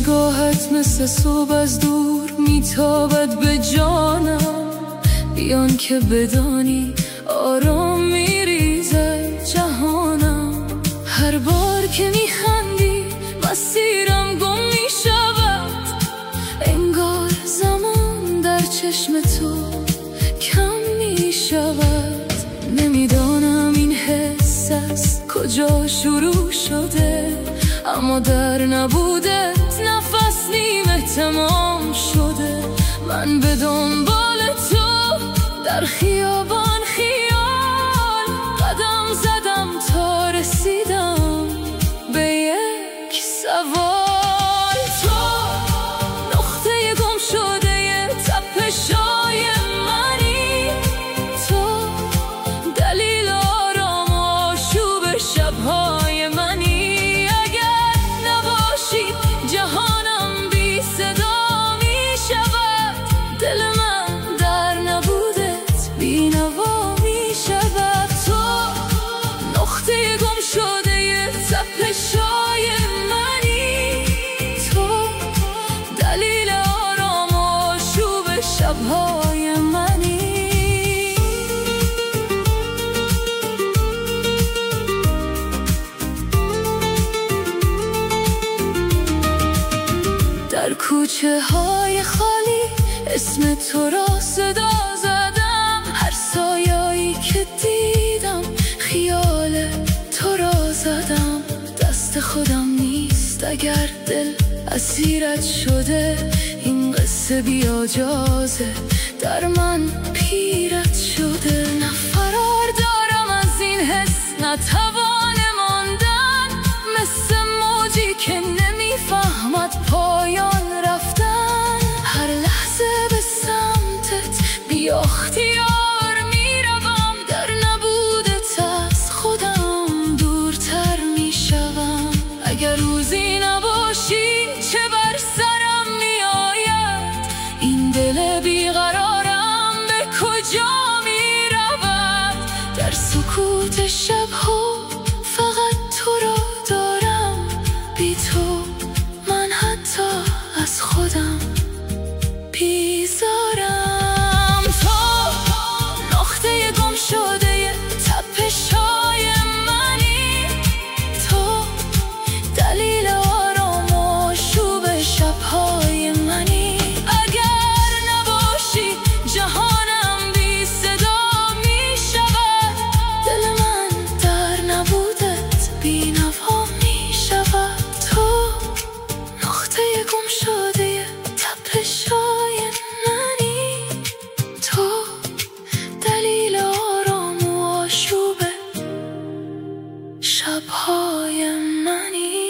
نگاهت مثل صبح از دور میتابد به جانم، بیان که بدانی آرام میریزه جهانم. هر بار که میخندی مسیرم گم میشود، انگار زمان در چشم تو کم میشود. نمیدانم این حس از کجا شروع شده، اما در نبودت نفس نیمه تمام شده. من به دنبال تو در خیابان خیال قدم زدم تا رسیدم به یک سوال. تو نقطه گم شده تپش‌های منی، تو دلیل آرام و آشوب شب‌های منی. اگر نباشی جهانم بی صدا می شود، دل من در نبودت بی نوا می شود. تو نقطه گم شده تپش‌های منی، تو دلیل آرام و آشوب شب‌های منی. در کوچه های خالی اسم تو را صدا زدم، هر سایه‌ای که دیدم خیال تو را زدم. دست خودم نیست اگر دل اسیرت شده، این قصه بیاجازه در من پیرت شده. نه فرار دارم از این حس، نه توان ماندن، مثل موجی که نمیفهمد پایان رفتن. هر لحظه به سمتت بی اختیار میروم، در نبودت از خودم دورتر میشوم. اگر روزی نباشی چه بر سرم میآید، این دل بیقرارم به کجا میرود. در سکوت شبها فقط تو را دارم، بی تو من حتی از خودم بیزارم. تو نقطه گم شده تپش‌های منی، تو دلیل آرام و آشوب شب‌های منی. اگر نباشی جهانم بی صدا می شود، دل من در نبودت بی نوا می شود. تو نقطه گم شده تپش‌های منی، تو دلیل آرام و آشوب شب‌های منی.